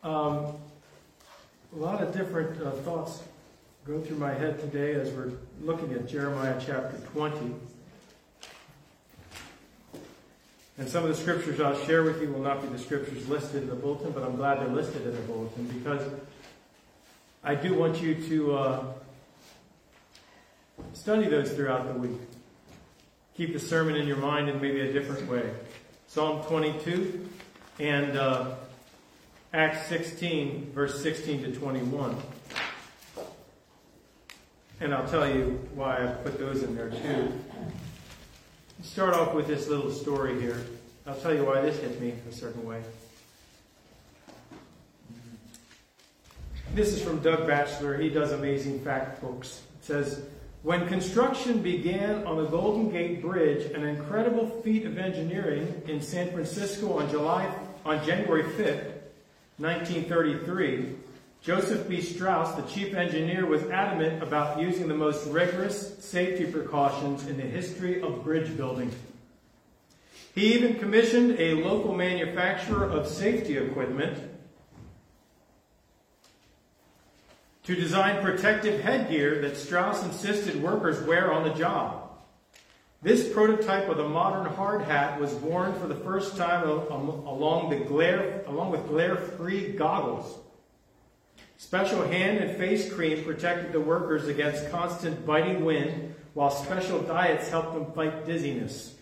A lot of different thoughts go through my head today as we're looking at Jeremiah chapter 20. And some of the scriptures I'll share with you will not be the scriptures listed in the bulletin, but I'm glad they're listed in the bulletin because I do want you to study those throughout the week. Keep the sermon in your mind in maybe a different way. Psalm 22 and Acts 16, verse 16 to 21. And I'll tell you why I put those in there too. Start off with this little story here. I'll tell you why this hit me a certain way. This is from Doug Batchelor. He does amazing fact books. It says, when construction began on the Golden Gate Bridge, an incredible feat of engineering in San Francisco on January 5th, 1933, Joseph B. Strauss, the chief engineer, was adamant about using the most rigorous safety precautions in the history of bridge building. He even commissioned a local manufacturer of safety equipment to design protective headgear that Strauss insisted workers wear on the job. This prototype of the modern hard hat was worn for the first time along with glare-free goggles. Special hand and face cream protected the workers against constant biting wind, while special diets helped them fight dizziness.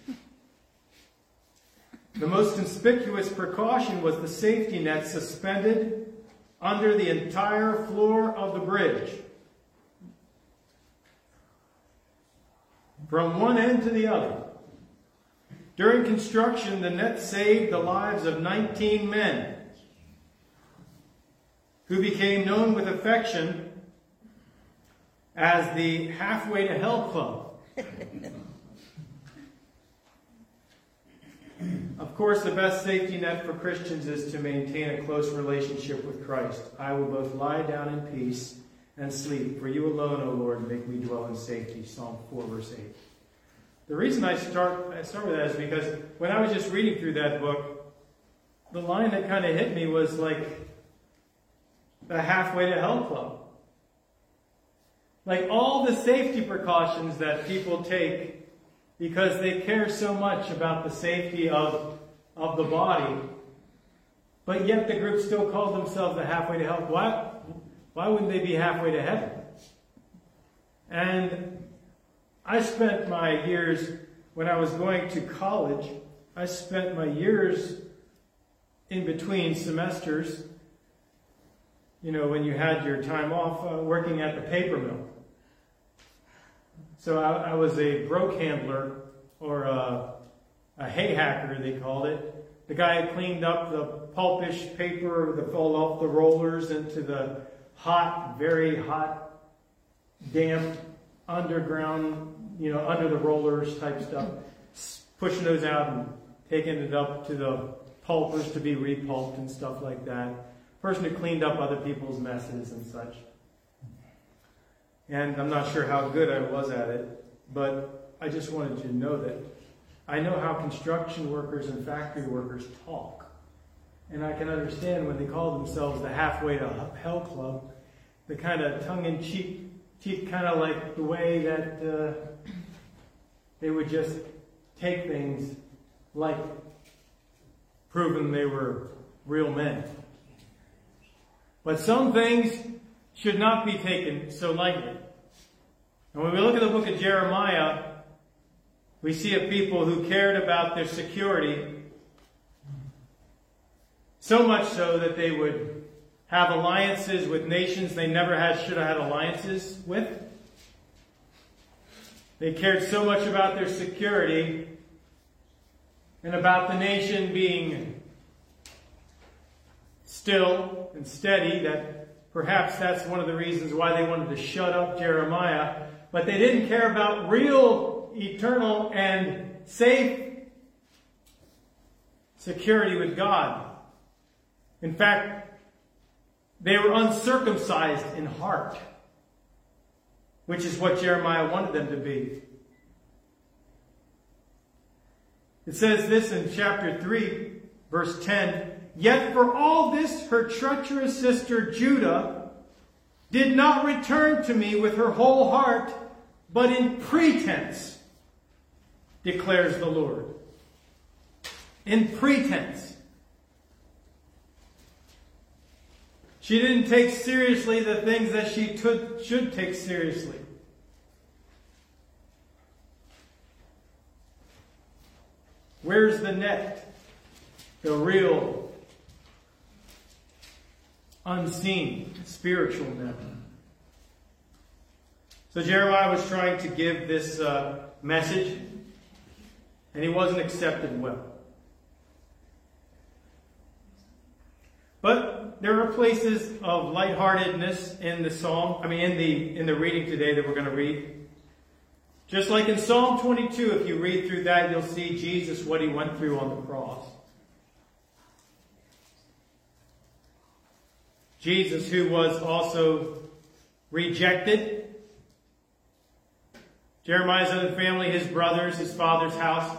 The most conspicuous precaution was the safety net suspended under the entire floor of the bridge, from one end to the other. During construction, the net saved the lives of 19 men, who became known with affection as the Halfway to Hell Club. Of course, the best safety net for Christians is to maintain a close relationship with Christ. I will both lie down in peace and sleep, for you alone, O Lord, make me dwell in safety. Psalm 4, verse 8. The reason I start with that is because when I was just reading through that book, the line that kind of hit me was like the Halfway to Hell Club. Like all the safety precautions that people take because they care so much about the safety of the body, but yet the group still calls themselves the Halfway to Hell. Why wouldn't they be halfway to heaven? And I spent my years, when I was going to college, I spent my years in between semesters, you know, when you had your time off, working at the paper mill. So I was a broke handler, or a hay hacker, they called it. The guy who cleaned up the pulpish paper that fell off the rollers into the hot, very hot, damp, underground, you know, under the rollers type stuff. Pushing those out and taking it up to the pulpers to be repulped and stuff like that. Person who cleaned up other people's messes and such. And I'm not sure how good I was at it, but I just wanted you to know that I know how construction workers and factory workers talk. And I can understand when they call themselves the Halfway to Hell Club, the kind of tongue-in-cheek, kind of like the way that they would just take things like proving they were real men. But some things should not be taken so lightly. And when we look at the book of Jeremiah, we see a people who cared about their security, so much so that they would have alliances with nations they never should have had alliances with. They cared so much about their security and about the nation being still and steady that perhaps that's one of the reasons why they wanted to shut up Jeremiah. But they didn't care about real, eternal, and safe security with God. In fact, they were uncircumcised in heart, which is what Jeremiah wanted them to be. It says this in chapter 3, Verse 10, yet for all this her treacherous sister Judah did not return to me with her whole heart, but in pretense, declares the Lord. In pretense. She didn't take seriously the things that she should take seriously. Where's the net? The real, unseen, spiritual net. So Jeremiah was trying to give this message, and he wasn't accepted well. But there are places of lightheartedness in the psalm. In the reading today that we're going to read. Just like in Psalm 22, if you read through that, you'll see Jesus, what he went through on the cross. Jesus, who was also rejected. Jeremiah's other family, his brothers, his father's house.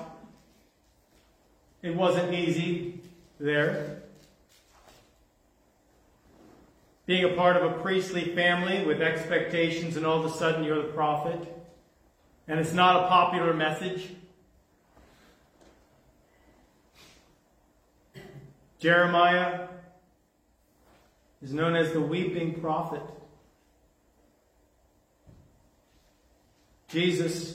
It wasn't easy there. Being a part of a priestly family with expectations, and all of a sudden you're the prophet. And it's not a popular message. Jeremiah is known as the weeping prophet. Jesus,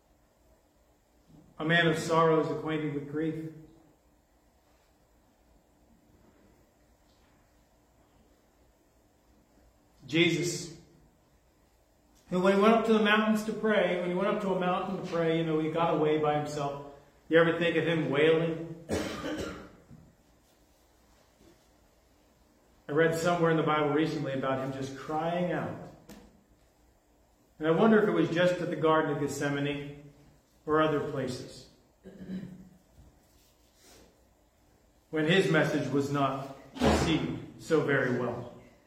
a man of sorrows, acquainted with grief. Jesus, who when he went up to the mountains to pray, when he went up to a mountain to pray, he got away by himself. You ever think of him wailing? I read somewhere in the Bible recently about him just crying out. And I wonder if it was just at the Garden of Gethsemane or other places, when his message was not received so very well.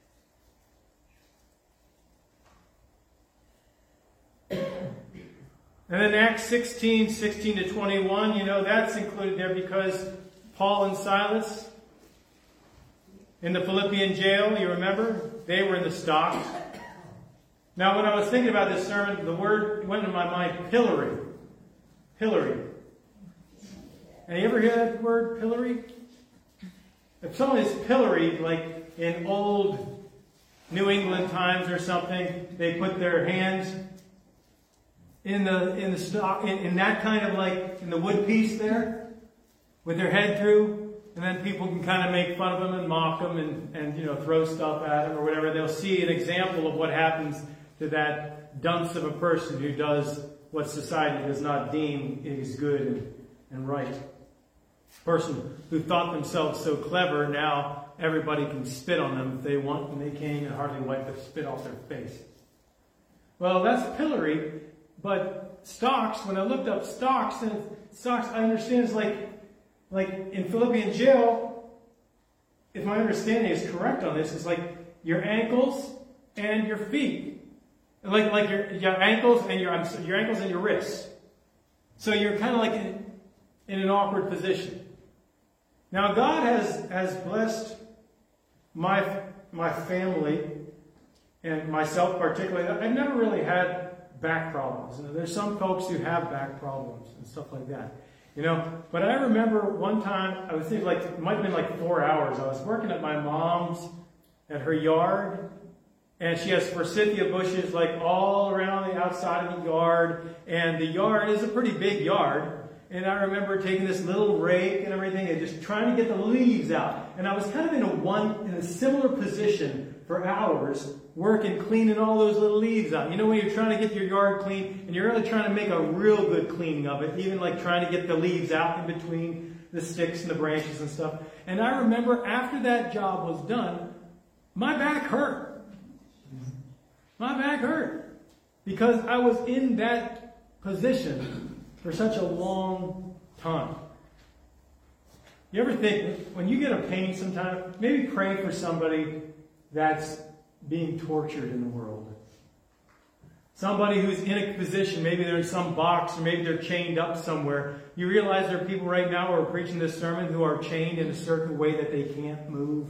And then Acts 16 to 21, that's included there because Paul and Silas in the Philippian jail, you remember? They were in the stocks. Now, when I was thinking about this sermon, the word went into my mind, pillory. Pillory. And you ever hear that word, pillory? If someone is pilloried, like in old New England times or something, they put their hands in the stock, in that kind of like in the wood piece there, with their head through, and then people can kind of make fun of them and mock them and throw stuff at them or whatever. They'll see an example of what happens to that dunce of a person who does what society does not deem is good and right. Person who thought themselves so clever, now everybody can spit on them if they want, and they can't even hardly wipe the spit off their face. Well, that's pillory. But stocks, when I looked up stocks, I understand it's like in Philippian jail, if my understanding is correct on this, it's like your ankles and your feet. Like your ankles and your ankles and your wrists. So you're kind of like in an awkward position. Now God has blessed my family and myself particularly. I've never really had back problems. There's some folks who have back problems and stuff like that. But I remember one time, I was thinking it might have been like 4 hours. I was working at my mom's at her yard, and she has forsythia bushes like all around the outside of the yard, and the yard is a pretty big yard. And I remember taking this little rake and everything and just trying to get the leaves out. And I was kind of in a similar position for hours, working, cleaning all those little leaves out. When you're trying to get your yard clean and you're really trying to make a real good cleaning of it, even like trying to get the leaves out in between the sticks and the branches and stuff. And I remember after that job was done, my back hurt. My back hurt because I was in that position for such a long time. You ever think, when you get a pain sometime, maybe pray for somebody that's being tortured in the world. somebody who's in a position, maybe they're in some box, or maybe they're chained up somewhere. You realize there are people right now who are preaching this sermon who are chained in a certain way that they can't move.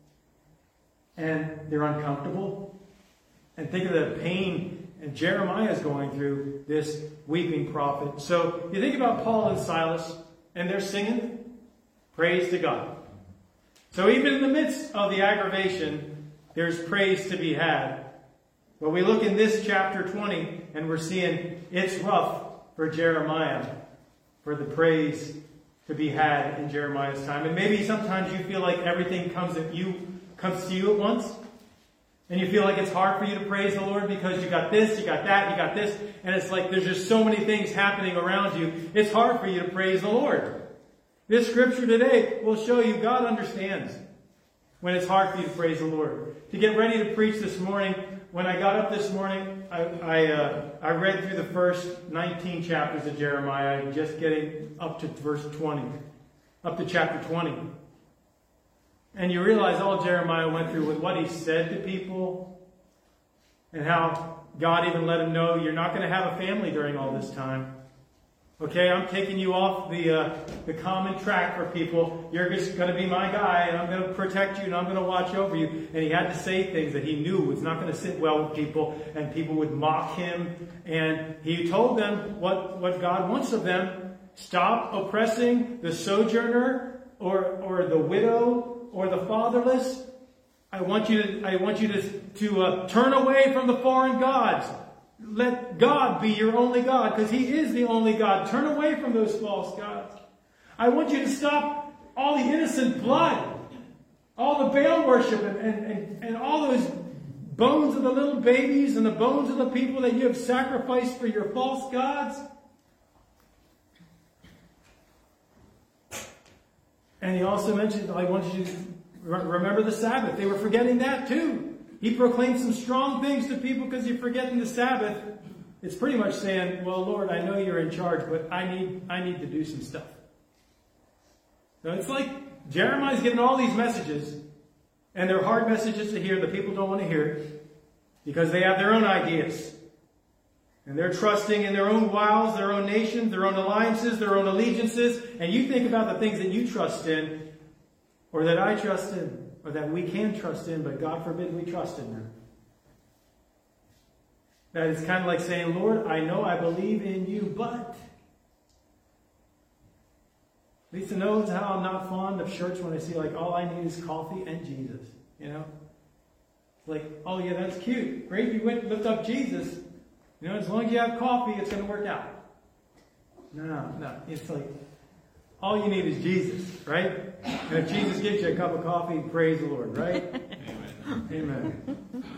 And they're uncomfortable. And think of the pain and Jeremiah is going through, this weeping prophet. So you think about Paul and Silas, and they're singing praise to God. So even in the midst of the aggravation, there's praise to be had. But we look in this chapter 20, and we're seeing it's rough for Jeremiah, for the praise to be had in Jeremiah's time. And maybe sometimes you feel like everything comes to you at once. And you feel like it's hard for you to praise the Lord because you got this, you got that, you got this. And it's like there's just so many things happening around you. It's hard for you to praise the Lord. This scripture today will show you God understands when it's hard for you to praise the Lord. To get ready to preach this morning, when I got up this morning, I read through the first 19 chapters of Jeremiah, just getting up to verse 20, up to chapter 20. And you realize all Jeremiah went through with what he said to people, and how God even let him know, you're not going to have a family during all this time. Okay, I'm taking you off the common track for people. You're just going to be my guy, and I'm going to protect you, and I'm going to watch over you. And he had to say things that he knew was not going to sit well with people, and people would mock him. And he told them what God wants of them. Stop oppressing the sojourner or the widow or the fatherless. I want you to turn away from the foreign gods. Let God be your only God, because He is the only God. Turn away from those false gods. I want you to stop all the innocent blood, all the Baal worship, and all those bones of the little babies and the bones of the people that you have sacrificed for your false gods. And he also mentioned, I want you to remember the Sabbath. They were forgetting that too. He proclaimed some strong things to people because you're forgetting the Sabbath. It's pretty much saying, well, Lord, I know you're in charge, but I need to do some stuff. So it's like Jeremiah's giving all these messages, and they're hard messages to hear. The people don't want to hear it because they have their own ideas. And they're trusting in their own wiles, their own nations, their own alliances, their own allegiances. And you think about the things that you trust in, or that I trust in, or that we can trust in, but God forbid we trust in them. That is kind of like saying, Lord, I know I believe in you, but... Lisa knows how I'm not fond of church when I see like all I need is coffee and Jesus. You know? It's like, oh yeah, that's cute. Great, you went and lift up Jesus. You know, as long as you have coffee, it's going to work out. No. It's like, all you need is Jesus, right? And if Jesus gives you a cup of coffee, praise the Lord, right? Amen.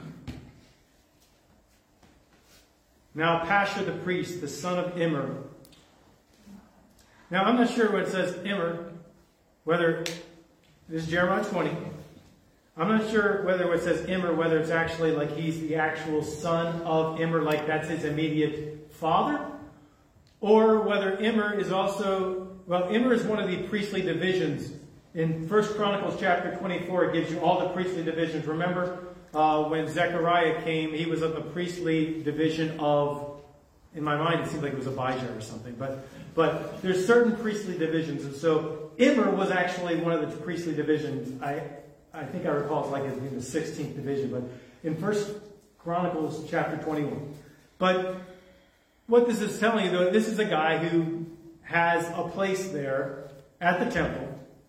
Now, Pashur the priest, the son of Immer. Now, I'm not sure what it says Immer, whether this is Jeremiah 20. I'm not sure whether it says Immer, whether it's actually like he's the actual son of Immer, like that's his immediate father, or whether Immer is also, well, Immer is one of the priestly divisions. In 1 Chronicles chapter 24, it gives you all the priestly divisions. Remember when Zechariah came, he was of the priestly division of, in my mind it seems like it was Abijah or something, but there's certain priestly divisions, and so Immer was actually one of the priestly divisions. I think I recall it's like in the 16th division, but in 1 Chronicles chapter 21. But what this is telling you, though, this is a guy who has a place there at the temple.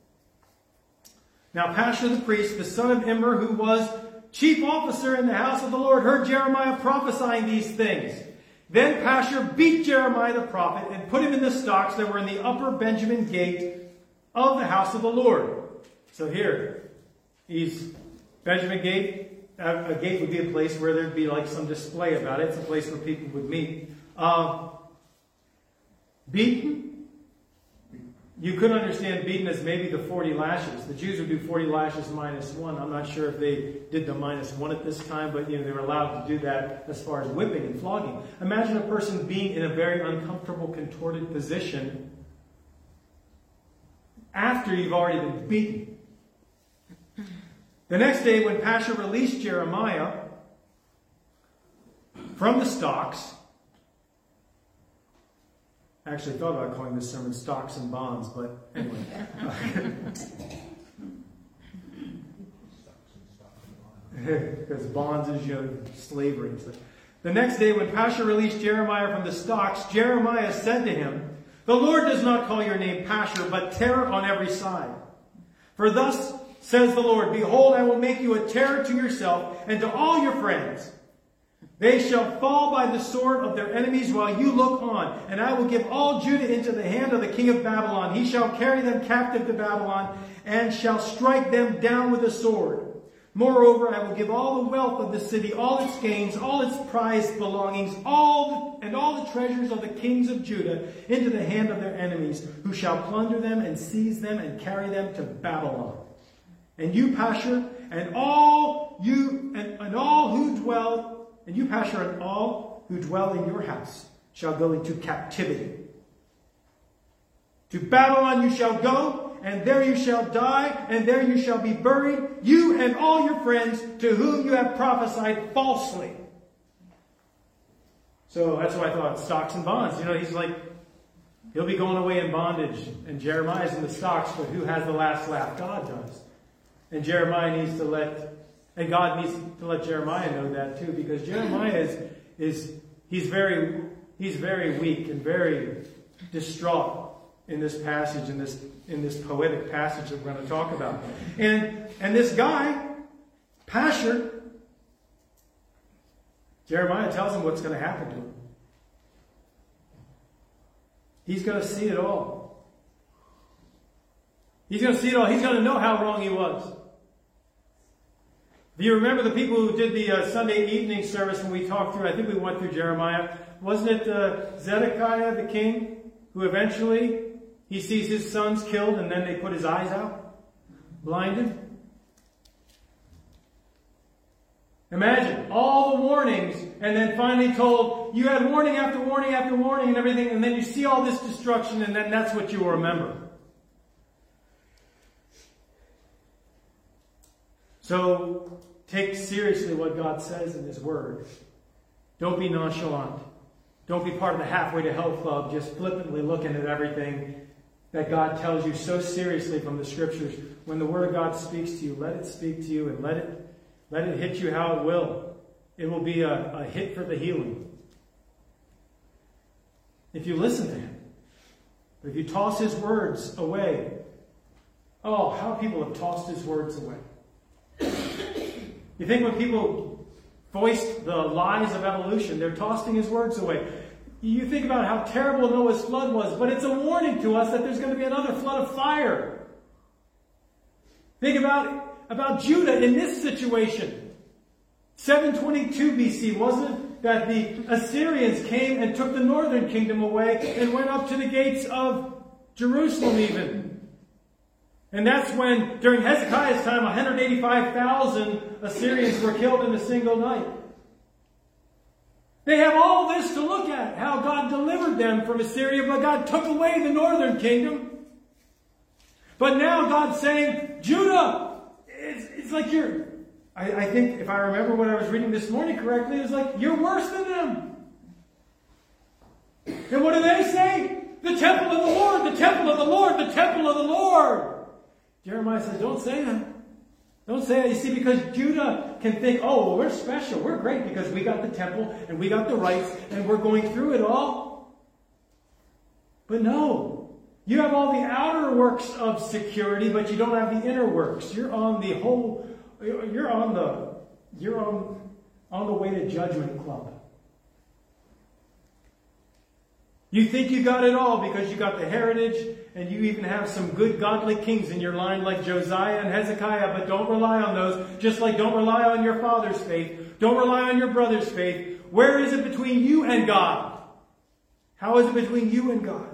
Now Pashur the priest, the son of Immer, who was chief officer in the house of the Lord, heard Jeremiah prophesying these things. Then Pashur beat Jeremiah the prophet and put him in the stocks that were in the upper Benjamin gate of the house of the Lord. So here, he's Benjamin gate. A gate would be a place where there'd be like some display about it. It's a place where people would meet. Beaten. You could understand beaten as maybe the 40 lashes. The Jews would do 40 lashes minus 1. I'm not sure if they did the minus 1 at this time, but they were allowed to do that as far as whipping and flogging. Imagine a person being in a very uncomfortable, contorted position after you've already been beaten. The next day, when Pashur released Jeremiah, from the stocks. I actually thought about calling this sermon Stocks and Bonds, but anyway. Because bonds is slavery. The next day when Pashur released Jeremiah from the stocks, Jeremiah said to him, "The Lord does not call your name Pashur, but terror on every side. For thus says the Lord, behold, I will make you a terror to yourself and to all your friends. They shall fall by the sword of their enemies while you look on. And I will give all Judah into the hand of the king of Babylon. He shall carry them captive to Babylon and shall strike them down with a sword. Moreover, I will give all the wealth of the city, all its gains, all its prized belongings, all the treasures of the kings of Judah into the hand of their enemies, who shall plunder them and seize them and carry them to Babylon. And you, Pashur, and all who dwell in your house shall go into captivity. To Babylon you shall go, and there you shall die, and there you shall be buried, you and all your friends to whom you have prophesied falsely." So that's why I thought stocks and bonds. He's like, he'll be going away in bondage, and Jeremiah's in the stocks, but who has the last laugh? God does. And God needs to let Jeremiah know that too, because Jeremiah he's very weak and very distraught in this passage, in this poetic passage that we're going to talk about. And this guy, Pashur, Jeremiah tells him what's going to happen to him. He's going to see it all. He's going to see it all. He's going to know how wrong he was. Do you remember the people who did the Sunday evening service when we talked through, I think we went through Jeremiah. Wasn't it Zedekiah the king who eventually he sees his sons killed and then they put his eyes out? Blinded? Imagine all the warnings and then finally told, you had warning after warning after warning and everything, and then you see all this destruction and then that's what you will remember. So, take seriously what God says in His Word. Don't be nonchalant. Don't be part of the halfway to hell club, just flippantly looking at everything that God tells you so seriously from the Scriptures. When the Word of God speaks to you, let it speak to you and let it hit you how it will. It will be a hit for the healing. If you listen to Him. But if you toss His words away, oh, how people have tossed His words away. You think when people voiced the lies of evolution, they're tossing His words away. You think about how terrible Noah's flood was, but it's a warning to us that there's going to be another flood of fire. Think about Judah in this situation. 722 BC, wasn't it that the Assyrians came and took the northern kingdom away and went up to the gates of Jerusalem even? And that's when, during Hezekiah's time, 185,000 Assyrians were killed in a single night. They have all this to look at, how God delivered them from Assyria, but God took away the northern kingdom. But now God's saying, Judah, it's like you're... I think, if I remember what I was reading this morning correctly, it's like, you're worse than them. And what do they say? The temple of the Lord, the temple of the Lord, the temple of the Lord. Jeremiah says, don't say that. Don't say that. You see, because Judah can think, oh, well, we're special. We're great because we got the temple and we got the rights and we're going through it all. But no. You have all the outer works of security, but you don't have the inner works. You're on the way to Judgment Club. You think you got it all because you got the heritage and you even have some good godly kings in your line like Josiah and Hezekiah, but don't rely on those, just like don't rely on your father's faith. Don't rely on your brother's faith. Where is it between you and God? How is it between you and God?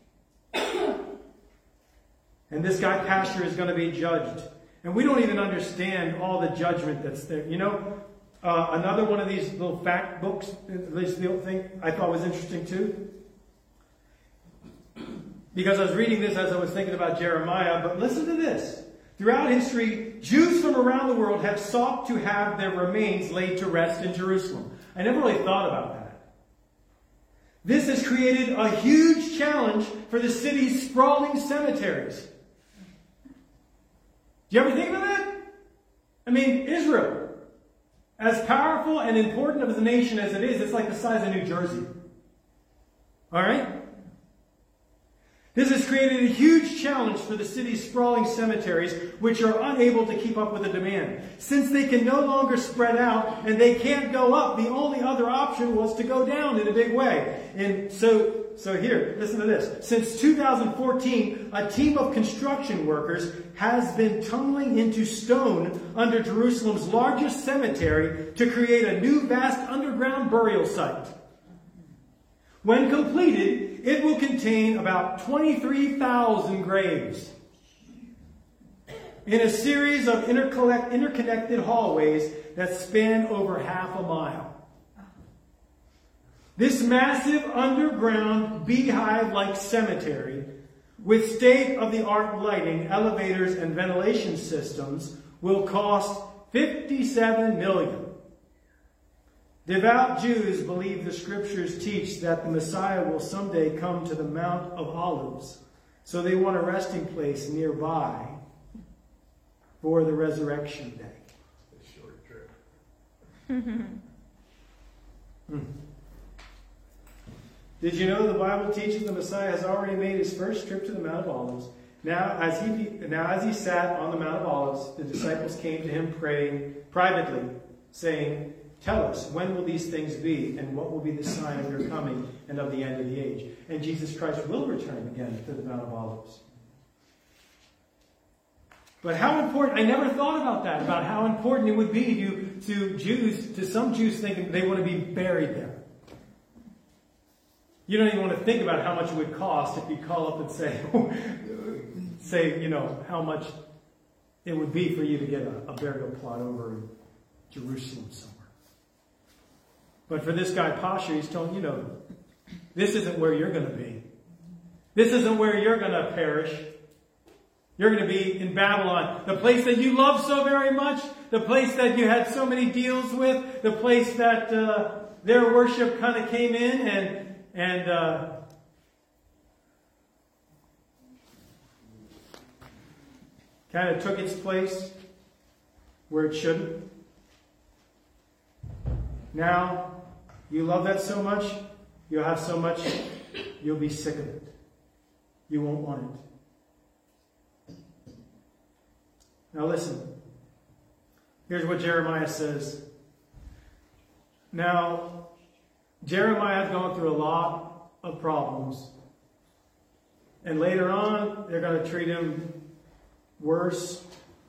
And this guy, Pashur, is going to be judged. And we don't even understand all the judgment that's there. You know, another one of these little fact books, this little thing I thought was interesting too. Because I was reading this as I was thinking about Jeremiah, but listen to this. Throughout history, Jews from around the world have sought to have their remains laid to rest in Jerusalem. I never really thought about that. This has created a huge challenge for the city's sprawling cemeteries. Do you ever think about that? I mean, Israel, as powerful and important of a nation as it is, it's like the size of New Jersey. All right? This has created a huge challenge for the city's sprawling cemeteries, which are unable to keep up with the demand. Since they can no longer spread out and they can't go up, the only other option was to go down in a big way. And so here, listen to this. Since 2014, a team of construction workers has been tunneling into stone under Jerusalem's largest cemetery to create a new vast underground burial site. When completed, it will contain about 23,000 graves in a series of interconnected hallways that span over half a mile. This massive underground beehive-like cemetery, with state-of-the-art lighting, elevators, and ventilation systems, will cost $57 million. Devout Jews believe the scriptures teach that the Messiah will someday come to the Mount of Olives, so they want a resting place nearby for the resurrection day. A short trip. Did you know the Bible teaches the Messiah has already made his first trip to the Mount of Olives? Now, as he sat on the Mount of Olives, the disciples came to him praying privately, saying, "Tell us, when will these things be, and what will be the sign of your coming and of the end of the age?" And Jesus Christ will return again to the Mount of Olives. But how important, I never thought about that, about how important it would be to Jews, to some Jews thinking they want to be buried there. You don't even want to think about how much it would cost if you call up and say, how much it would be for you to get a burial plot over in Jerusalem somewhere. But for this guy, Pasha, he's telling this isn't where you're going to be. This isn't where you're going to perish. You're going to be in Babylon, the place that you love so very much, the place that you had so many deals with, the place that their worship kind of came in and kind of took its place where it shouldn't. Now, you love that so much, you'll have so much, you'll be sick of it. You won't want it. Now listen. Here's what Jeremiah says. Now, Jeremiah has gone through a lot of problems. And later on, they're going to treat him worse.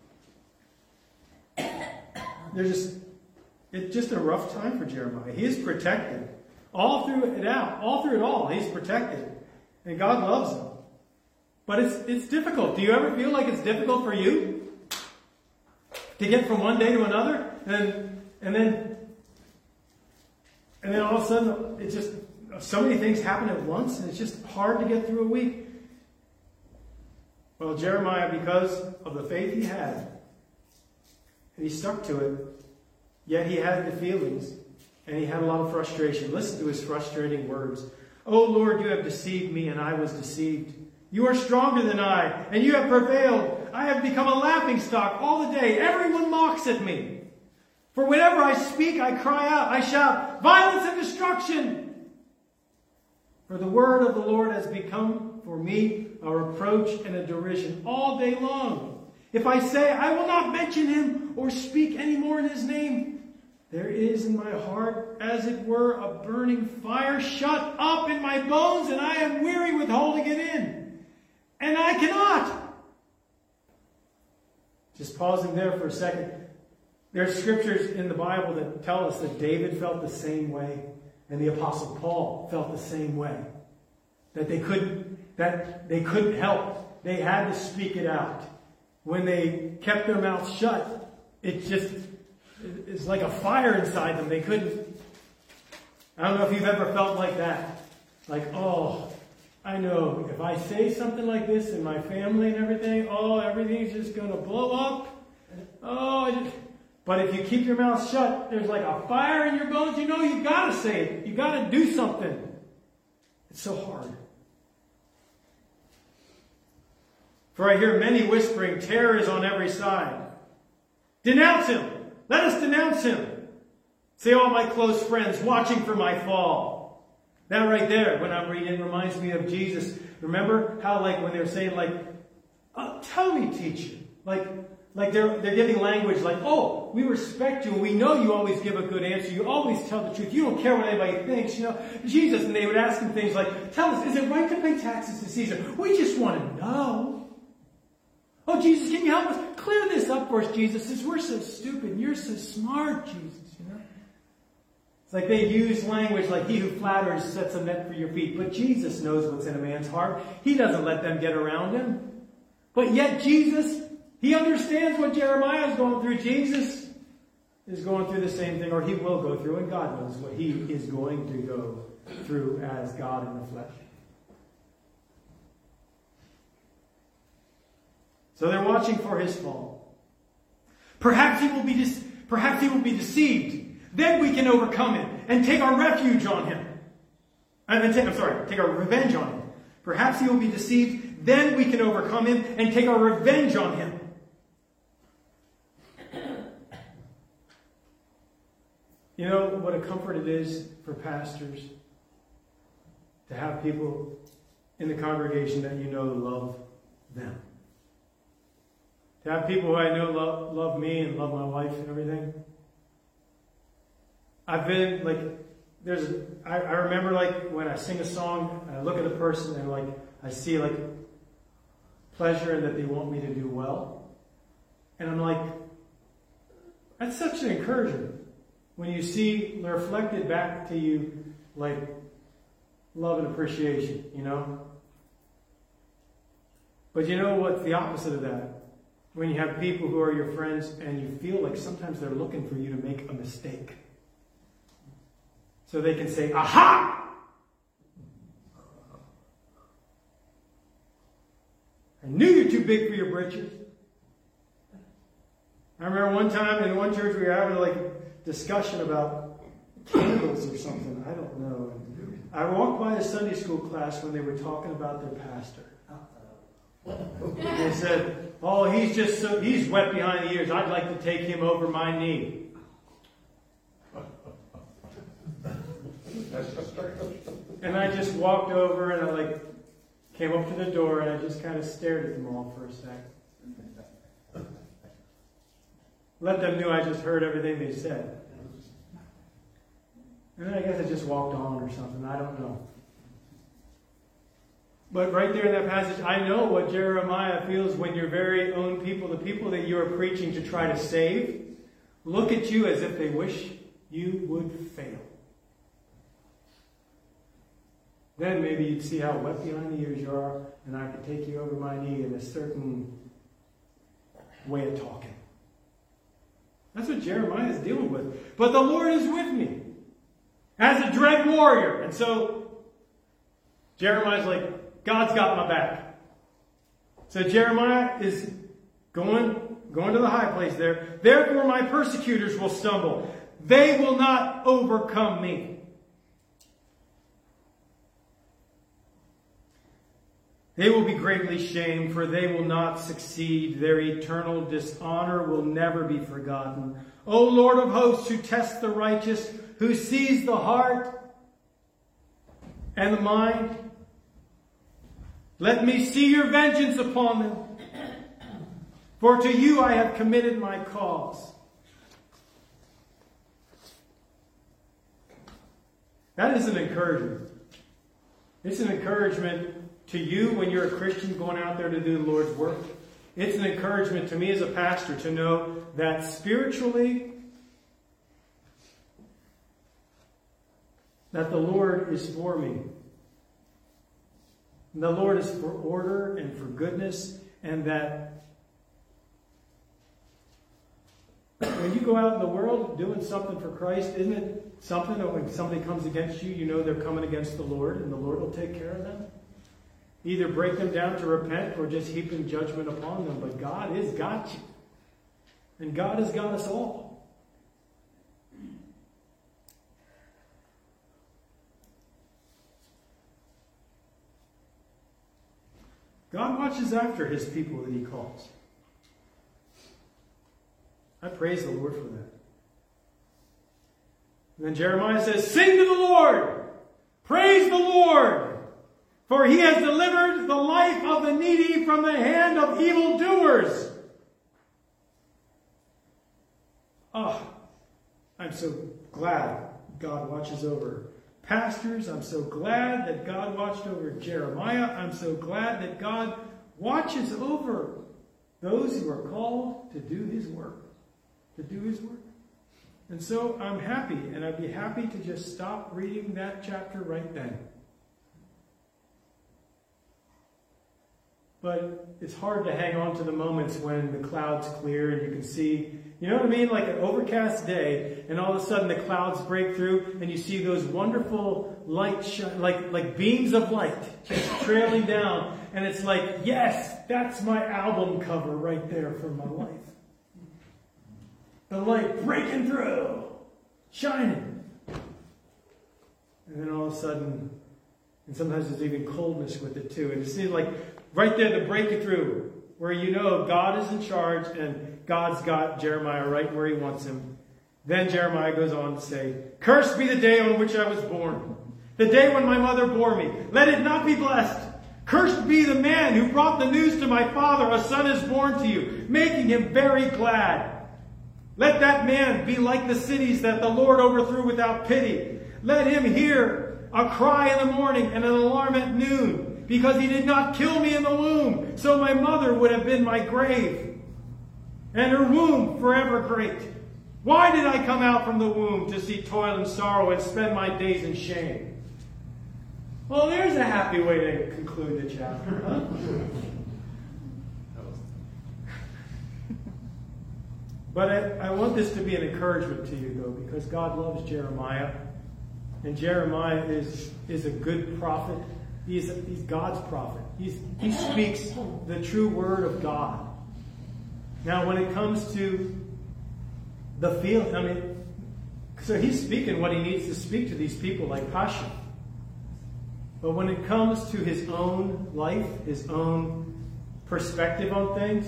It's just a rough time for Jeremiah. He is protected. All through it all, he's protected. And God loves him. But it's difficult. Do you ever feel like it's difficult for you to get from one day to another? And then all of a sudden, it's just so many things happen at once, and it's just hard to get through a week. Well, Jeremiah, because of the faith he had, and he stuck to it, yet he had the feelings, and he had a lot of frustration. Listen to his frustrating words. "O Lord, you have deceived me, and I was deceived. You are stronger than I, and you have prevailed. I have become a laughingstock all the day. Everyone mocks at me. For whenever I speak, I cry out, I shout, violence and destruction. For the word of the Lord has become for me a reproach and a derision all day long. If I say, I will not mention him or speak any more in his name, there is in my heart, as it were, a burning fire shut up in my bones, and I am weary with holding it in. And I cannot." Just pausing there for a second. There are scriptures in the Bible that tell us that David felt the same way, and the Apostle Paul felt the same way. That they couldn't help. They had to speak it out. When they kept their mouths shut, it's like a fire inside them. They couldn't. I don't know if you've ever felt like that. Like, oh, I know if I say something like this in my family and everything, everything's just going to blow up. But if you keep your mouth shut, there's like a fire in your bones. You know you've got to say it. You've got to do something. It's so hard. For I hear many whispering, terror is on every side. Denounce him. Let us denounce him. Say, all my close friends watching for my fall. That right there, when I'm reading, it reminds me of Jesus. Remember how, like, when they're saying, like, tell me, teacher. Like they're giving language like, oh, we respect you and we know you always give a good answer. You always tell the truth. You don't care what anybody thinks, you know. Jesus, and they would ask him things like, tell us, is it right to pay taxes to Caesar? We just want to know. Oh, Jesus, can you help us? Clear this up for us, Jesus, since we're so stupid and you're so smart, Jesus, you know. It's like they use language like he who flatters sets a net for your feet. But Jesus knows what's in a man's heart. He doesn't let them get around him. But yet Jesus, he understands what Jeremiah is going through. Jesus is going through the same thing, or he will go through, and God knows what he is going to go through as God in the flesh. So they're watching for his fall. Perhaps he will be deceived. Then we can overcome him and take our refuge on him. Take our revenge on him. Perhaps he will be deceived. Then we can overcome him and take our revenge on him. You know what a comfort it is for pastors to have people in the congregation that you know love them. To have people who I know love me and love my wife and everything. I've been like, I remember like when I sing a song and I look at a person and like I see like pleasure in that they want me to do well. And I'm like, that's such an encouragement. When you see reflected back to you like love and appreciation, you know? But you know what's the opposite of that? When you have people who are your friends and you feel like sometimes they're looking for you to make a mistake. So they can say, aha! I knew you're too big for your britches. I remember one time in one church we were having like discussion about candles or something. I don't know. I walked by a Sunday school class when they were talking about their pastor. They said, oh, he's wet behind the ears. I'd like to take him over my knee. And I just walked over and I came up to the door and I just kind of stared at them all for a second. Let them know I just heard everything they said. And then I guess I just walked on or something. I don't know. But right there in that passage, I know what Jeremiah feels when your very own people, the people that you are preaching to try to save, look at you as if they wish you would fail. Then maybe you'd see how wet behind the ears you are, and I could take you over my knee in a certain way of talking. That's what Jeremiah is dealing with. But the Lord is with me as a dread warrior. And so Jeremiah's like, God's got my back. So Jeremiah is going to the high place there. Therefore my persecutors will stumble. They will not overcome me. They will be greatly shamed, for they will not succeed. Their eternal dishonor will never be forgotten. O Lord of hosts, who tests the righteous, who sees the heart and the mind, let me see your vengeance upon them. For to you I have committed my cause. That is an encouragement. It's an encouragement to you when you're a Christian going out there to do the Lord's work. It's an encouragement to me as a pastor to know that spiritually, that the Lord is for me. And the Lord is for order and for goodness, and that when you go out in the world doing something for Christ, isn't it something that when somebody comes against you, you know they're coming against the Lord, and the Lord will take care of them? Either break them down to repent or just heaping judgment upon them. But God has got you. And God has got us all. God watches after his people that he calls. I praise the Lord for that. And then Jeremiah says, sing to the Lord! Praise the Lord! For he has delivered the life of the needy from the hand of evildoers. Oh, I'm so glad God watches over pastors. I'm so glad that God watched over Jeremiah. I'm so glad that God watches over those who are called to do his work. To do his work. And so I'm happy, and I'd be happy to just stop reading that chapter right then. But it's hard to hang on to the moments when the clouds clear and you can see, you know what I mean? Like an overcast day, and all of a sudden the clouds break through and you see those wonderful light, like beams of light just trailing down. And it's like, yes, that's my album cover right there for my life. The light breaking through, shining. And then all of a sudden, and sometimes there's even coldness with it too. And it seems like right there, the breaking through, where you know God is in charge and God's got Jeremiah right where he wants him. Then Jeremiah goes on to say, cursed be the day on which I was born, the day when my mother bore me. Let it not be blessed. Cursed be the man who brought the news to my father, a son is born to you, making him very glad. Let that man be like the cities that the Lord overthrew without pity. Let him hear a cry in the morning and an alarm at noon, because he did not kill me in the womb. So my mother would have been my grave, and her womb forever great. Why did I come out from the womb to see toil and sorrow and spend my days in shame? Well, there's a happy way to conclude the chapter, huh? But I want this to be an encouragement to you, though, because God loves Jeremiah. And Jeremiah is a good prophet. He's God's prophet. He speaks the true word of God. Now, when it comes to the field, so he's speaking what he needs to speak to these people like Pasha. But when it comes to his own life, his own perspective on things,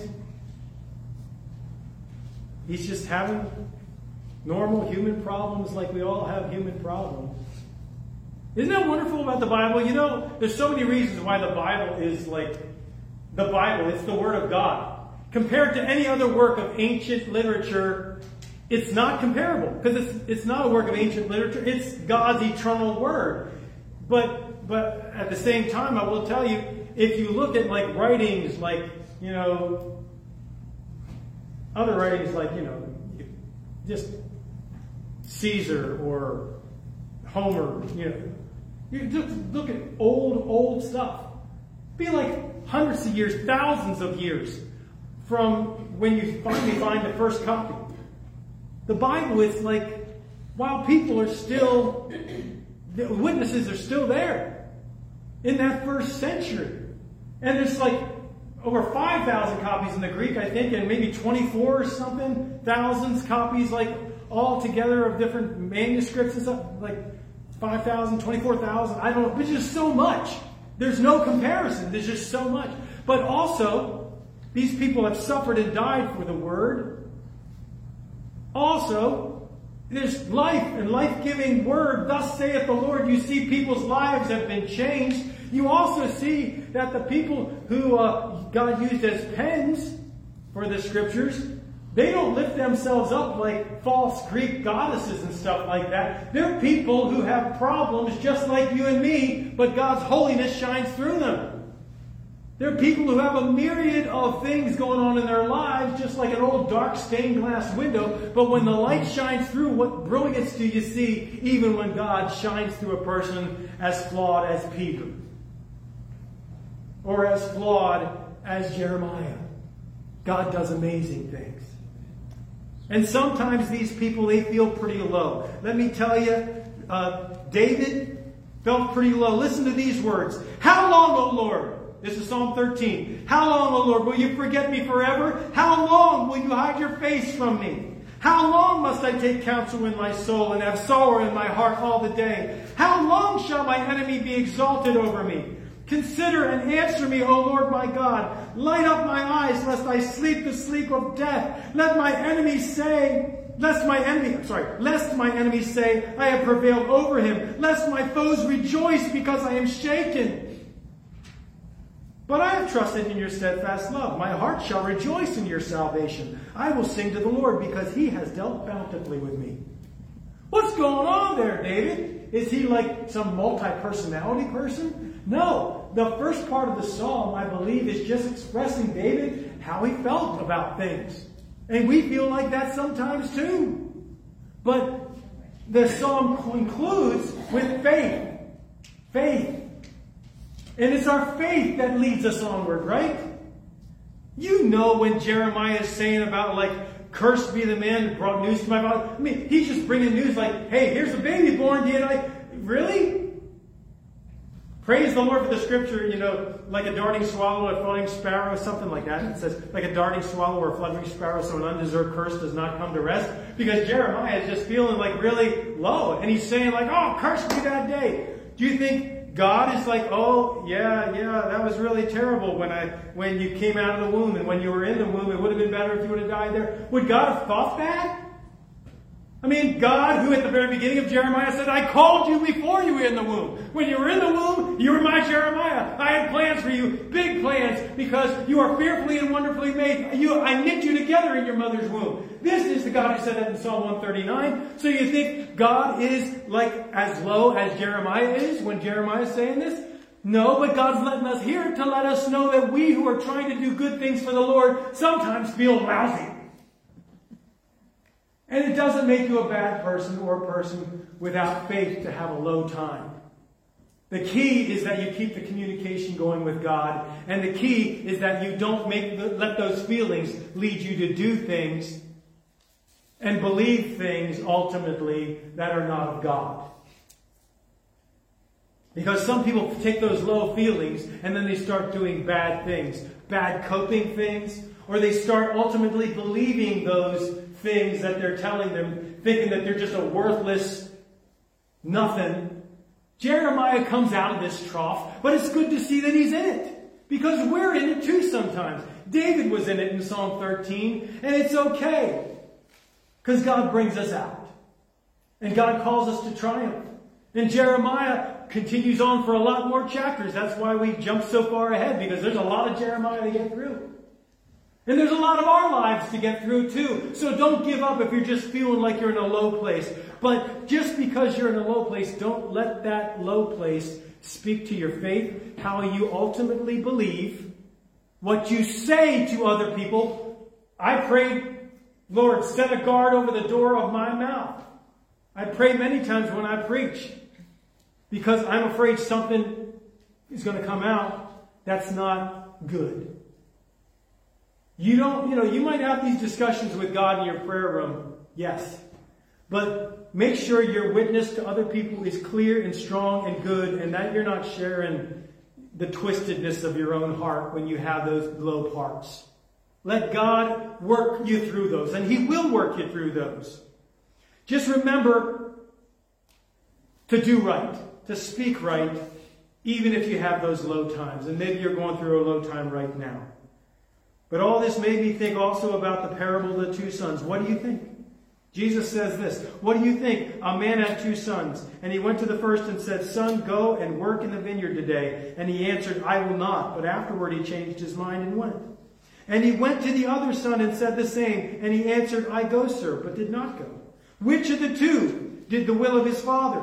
he's just having normal human problems like we all have human problems. Isn't that wonderful about the Bible? You know, there's so many reasons why the Bible is like the Bible. It's the Word of God. Compared to any other work of ancient literature, it's not comparable. Because it's not a work of ancient literature. It's God's eternal Word. But at the same time, I will tell you, if you look at like writings like, you know, other writings like, you know, just Caesar or Homer, you know, you just look at old stuff. Be like hundreds of years, thousands of years from when you finally find the first copy. The Bible is like, while people are still, the witnesses are still there in that first century. And there's like over 5,000 copies in the Greek, I think, and maybe 24 or something, thousands copies, like all together of different manuscripts and stuff, like 5,000, 24,000, I don't know, but it's just so much. There's no comparison. There's just so much. But also, these people have suffered and died for the Word. Also, there's life and life-giving Word. Thus saith the Lord. You see people's lives have been changed. You also see that the people who God used as pens for the Scriptures, they don't lift themselves up like false Greek goddesses and stuff like that. They're people who have problems just like you and me, but God's holiness shines through them. They're people who have a myriad of things going on in their lives, just like an old dark stained glass window. But when the light shines through, what brilliance do you see even when God shines through a person as flawed as Peter? Or as flawed as Jeremiah? God does amazing things. And sometimes these people, they feel pretty low. Let me tell you, David felt pretty low. Listen to these words. How long, O Lord? This is Psalm 13. How long, O Lord, will you forget me forever? How long will you hide your face from me? How long must I take counsel in my soul and have sorrow in my heart all the day? How long shall my enemy be exalted over me? Consider and answer me, O Lord my God. Light up my eyes, lest I sleep the sleep of death. Lest my enemies say, I have prevailed over him. Lest my foes rejoice because I am shaken. But I have trusted in your steadfast love. My heart shall rejoice in your salvation. I will sing to the Lord because he has dealt bountifully with me. What's going on there, David? Is he like some multi-personality person? No. The first part of the psalm, I believe, is just expressing David how he felt about things. And we feel like that sometimes too. But the psalm concludes with faith. Faith. And it's our faith that leads us onward, right? You know when Jeremiah is saying about like, cursed be the man who brought news to my father. I mean, he's just bringing news like, hey, here's a baby born to you. Like, really? Praise the Lord for the scripture, like a darting swallow, a floating sparrow, something like that. It says, like a darting swallow or a fluttering sparrow, so an undeserved curse does not come to rest. Because Jeremiah is just feeling like really low. And he's saying like, oh, cursed be that day. Do you think God is like, oh, yeah, that was really terrible when you came out of the womb, and when you were in the womb, it would have been better if you would have died there? Would God have thought that? I mean, God, who at the very beginning of Jeremiah said, I called you before you were in the womb. When you were in the womb, you were my Jeremiah. I had plans for you, big plans, because you are fearfully and wonderfully made. I knit you together in your mother's womb. This is the God who said that in Psalm 139. So you think God is like as low as Jeremiah is when Jeremiah is saying this? No, but God's letting us hear it to let us know that we who are trying to do good things for the Lord sometimes feel lousy. And it doesn't make you a bad person or a person without faith to have a low time. The key is that you keep the communication going with God. And the key is that you don't let those feelings lead you to do things and believe things ultimately that are not of God. Because some people take those low feelings and then they start doing bad things, bad coping things, or they start ultimately believing those things that they're telling them, thinking that they're just a worthless nothing. Jeremiah comes out of this trough, but it's good to see that he's in it. Because we're in it too sometimes. David was in it in Psalm 13, and it's okay. Because God brings us out. And God calls us to triumph. And Jeremiah continues on for a lot more chapters. That's why we jump so far ahead, because there's a lot of Jeremiah to get through. And there's a lot of our lives to get through too. So don't give up if you're just feeling like you're in a low place. But just because you're in a low place, don't let that low place speak to your faith, how you ultimately believe, what you say to other people. I pray, Lord, set a guard over the door of my mouth. I pray many times when I preach, because I'm afraid something is going to come out that's not good. You might have these discussions with God in your prayer room, yes. But make sure your witness to other people is clear and strong and good, and that you're not sharing the twistedness of your own heart when you have those low parts. Let God work you through those, and He will work you through those. Just remember to do right, to speak right, even if you have those low times. And maybe you're going through a low time right now. But all this made me think also about the parable of the two sons. What do you think? Jesus says this. What do you think? A man had two sons. And he went to the first and said, Son, go and work in the vineyard today. And he answered, I will not. But afterward he changed his mind and went. And he went to the other son and said the same. And he answered, I go, sir, but did not go. Which of the two did the will of his father?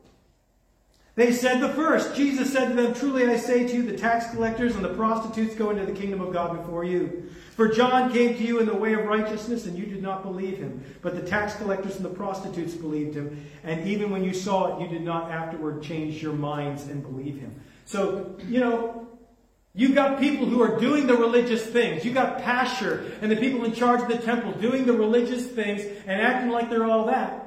They said the first. Jesus said to them, Truly I say to you, the tax collectors and the prostitutes go into the kingdom of God before you. For John came to you in the way of righteousness, and you did not believe him. But the tax collectors and the prostitutes believed him. And even when you saw it, you did not afterward change your minds and believe him. So, you've got people who are doing the religious things. You've got Pastor and the people in charge of the temple doing the religious things and acting like they're all that.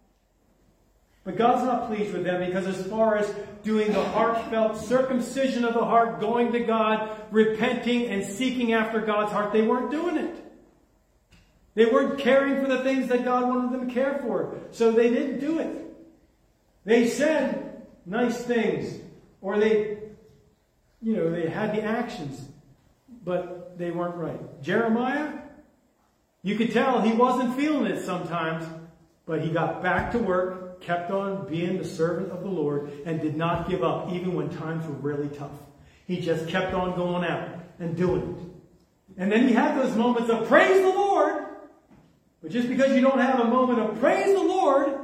But God's not pleased with them, because as far as doing the heartfelt circumcision of the heart, going to God, repenting and seeking after God's heart, they weren't doing it. They weren't caring for the things that God wanted them to care for. So they didn't do it. They said nice things, or they they had the actions, but they weren't right. Jeremiah, you could tell he wasn't feeling it sometimes, but he got back to work, kept on being the servant of the Lord, and did not give up, even when times were really tough. He just kept on going out and doing it. And then he had those moments of praise the Lord. But just because you don't have a moment of praise the Lord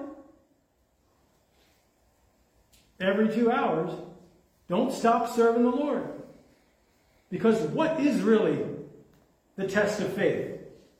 every 2 hours, don't stop serving the Lord. Because what is really the test of faith?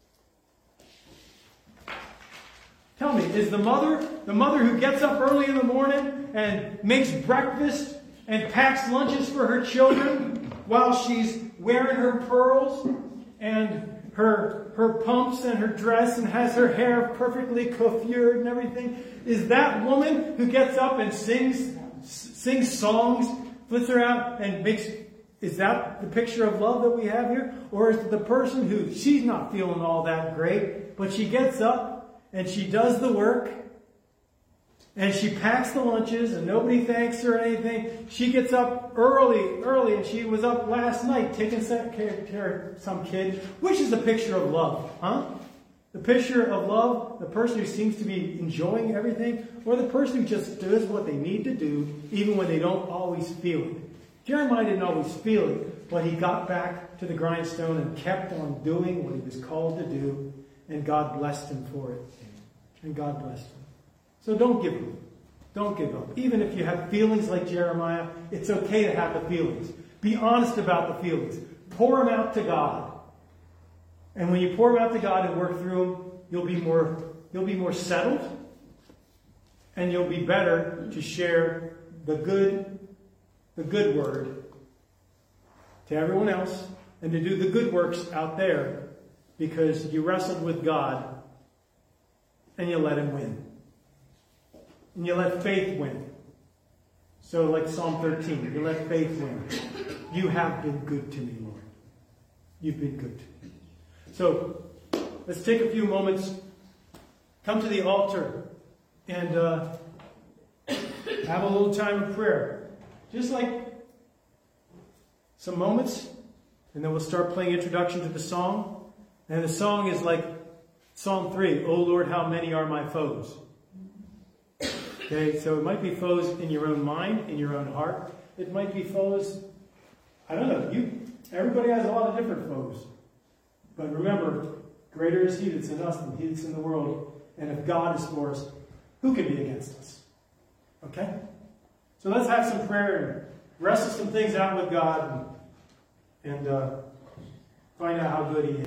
Tell me, is the mother who gets up early in the morning and makes breakfast and packs lunches for her children while she's wearing her pearls and her pumps and her dress and has her hair perfectly coiffured and everything, is that woman who gets up and sings songs, flits around and is that the picture of love that we have here? Or is it the person who, she's not feeling all that great, but she gets up and she does the work and she packs the lunches and nobody thanks her or anything. She gets up early, and she was up last night taking care of some kid. Which is the picture of love, huh? The picture of love, the person who seems to be enjoying everything, or the person who just does what they need to do, even when they don't always feel it. Jeremiah didn't always feel it, but he got back to the grindstone and kept on doing what he was called to do, and God blessed him for it. And God blessed him. So don't give up. Don't give up. Even if you have feelings like Jeremiah, it's okay to have the feelings. Be honest about the feelings. Pour them out to God. And when you pour them out to God and work through them, you'll be more settled, and you'll be better to share the good word to everyone else, and to do the good works out there, because you wrestled with God and you let him win. And you let faith win. So like Psalm 13, you let faith win. You have been good to me, Lord. You've been good to me. So let's take a few moments, come to the altar, and have a little time of prayer. Just like some moments, and then we'll start playing introduction to the song. And the song is like Psalm 3, O Lord, how many are my foes? Okay, so it might be foes in your own mind, in your own heart. It might be foes, I don't know, everybody has a lot of different foes. But remember, greater is he that's in us than he that's in the world. And if God is for us, who can be against us? Okay? So let's have some prayer and wrestle some things out with God and find out how good he is.